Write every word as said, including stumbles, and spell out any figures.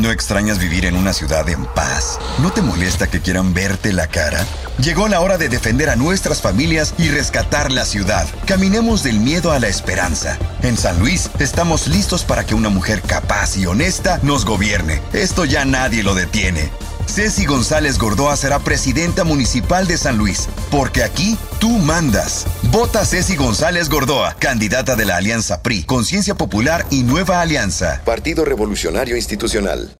¿No extrañas vivir en una ciudad en paz? ¿No te molesta que quieran verte la cara? Llegó la hora de defender a nuestras familias y rescatar la ciudad. Caminemos del miedo a la esperanza. En San Luis estamos listos para que una mujer capaz y honesta nos gobierne. Esto ya nadie lo detiene. Ceci González Gordoa será presidenta municipal de San Luis, porque aquí tú mandas. Vota Ceci González Gordoa, candidata de la Alianza P R I, Conciencia Popular y Nueva Alianza. Partido Revolucionario Institucional.